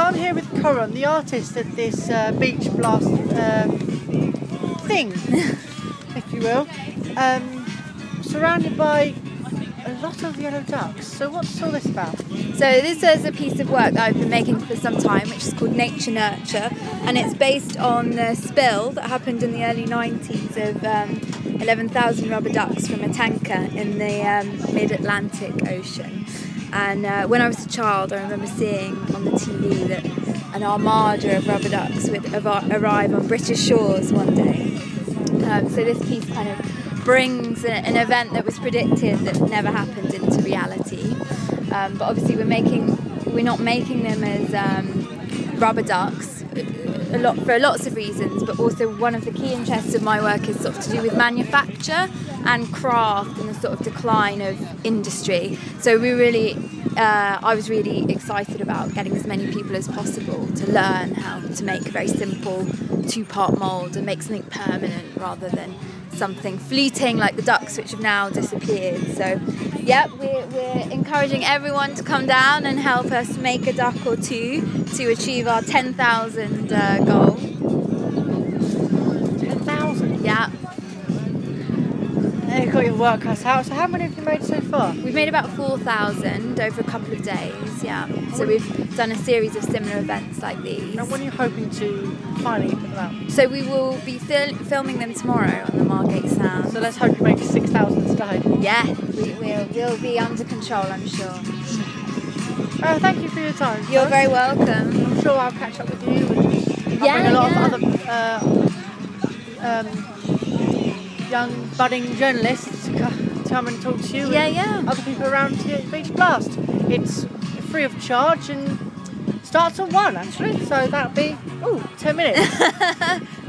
I'm here with Coran, the artist at this beach blast thing, if you will, surrounded by a lot of yellow ducks. So what's all this about? So this is a piece of work that I've been making for some time, which is called Nature Nurture, and it's based on the spill that happened in the early 90s of 11,000 rubber ducks from a tanker in the mid-Atlantic Ocean. And when I was a child, I remember seeing on the TV that an armada of rubber ducks would arrive on British shores one day. So this piece kind of brings an event that was predicted that never happened into reality. But obviously we're not making them as rubber ducks for lots of reasons, but also one of the key interests of my work is sort of to do with manufacture and craft and the sort of decline of industry. So I was really excited about getting as many people as possible to learn how to make a very simple two-part mould and make something permanent rather than something fleeting like the ducks, which have now disappeared. So yeah, we're encouraging everyone to come down and help us make a duck or two to achieve our 10,000 goal. 10,000? Yeah. You've got your work cut out. So how many have you made so far? We've made about 4,000 over a couple of days, yeah. So we've done a series of similar events like these. And when are you hoping to finally put them out? So we will be filming them tomorrow on the Margate Sound. So let's hope you make 6,000 today. Yeah, we'll be under control, I'm sure. Thank you for your time. You're very welcome. I'm sure I'll catch up with you. And I'll bring a lot of other young budding journalists to come and talk to you and other people around here at Beach Blast. It's free of charge and starts at 1 actually, so that'll be 10 minutes.